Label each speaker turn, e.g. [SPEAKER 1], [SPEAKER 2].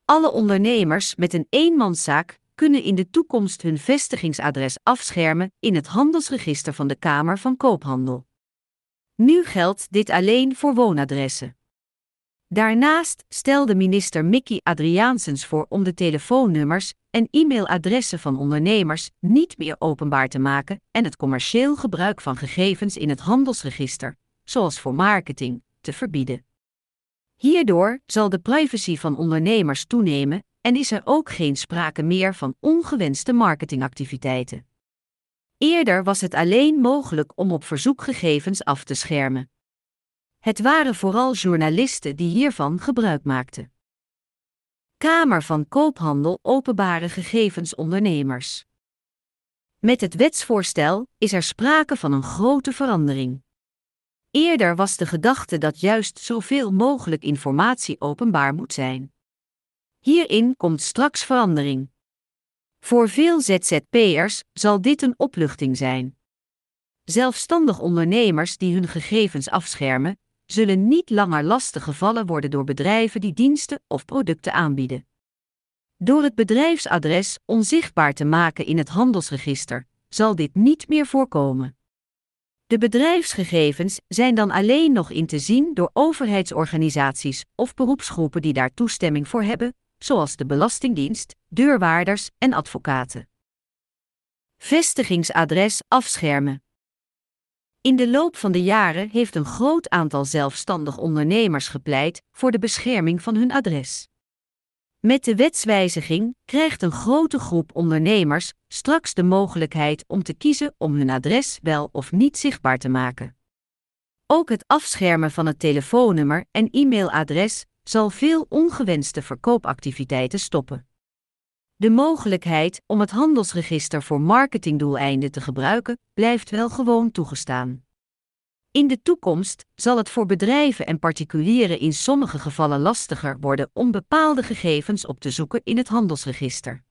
[SPEAKER 1] Alle ondernemers met een eenmanszaak kunnen in de toekomst hun vestigingsadres afschermen in het handelsregister van de Kamer van Koophandel. Nu geldt dit alleen voor woonadressen. Daarnaast stelde minister Mickey Adriaansens voor om de telefoonnummers en e-mailadressen van ondernemers niet meer openbaar te maken en het commercieel gebruik van gegevens in het handelsregister, zoals voor marketing, te verbieden. Hierdoor zal de privacy van ondernemers toenemen en is er ook geen sprake meer van ongewenste marketingactiviteiten. Eerder was het alleen mogelijk om op verzoek gegevens af te schermen. Het waren vooral journalisten die hiervan gebruik maakten. Kamer van Koophandel openbare gegevens ondernemers. Met het wetsvoorstel is er sprake van een grote verandering. Eerder was de gedachte dat juist zoveel mogelijk informatie openbaar moet zijn. Hierin komt straks verandering. Voor veel ZZP'ers zal dit een opluchting zijn. Zelfstandig ondernemers die hun gegevens afschermen, zullen niet langer lastig gevallen worden door bedrijven die diensten of producten aanbieden. Door het bedrijfsadres onzichtbaar te maken in het handelsregister, zal dit niet meer voorkomen. De bedrijfsgegevens zijn dan alleen nog in te zien door overheidsorganisaties of beroepsgroepen die daar toestemming voor hebben, zoals de Belastingdienst, deurwaarders en advocaten. Vestigingsadres afschermen. In de loop van de jaren heeft een groot aantal zelfstandig ondernemers gepleit voor de bescherming van hun adres. Met de wetswijziging krijgt een grote groep ondernemers straks de mogelijkheid om te kiezen om hun adres wel of niet zichtbaar te maken. Ook het afschermen van het telefoonnummer en e-mailadres zal veel ongewenste verkoopactiviteiten stoppen. De mogelijkheid om het handelsregister voor marketingdoeleinden te gebruiken blijft wel gewoon toegestaan. In de toekomst zal het voor bedrijven en particulieren in sommige gevallen lastiger worden om bepaalde gegevens op te zoeken in het handelsregister.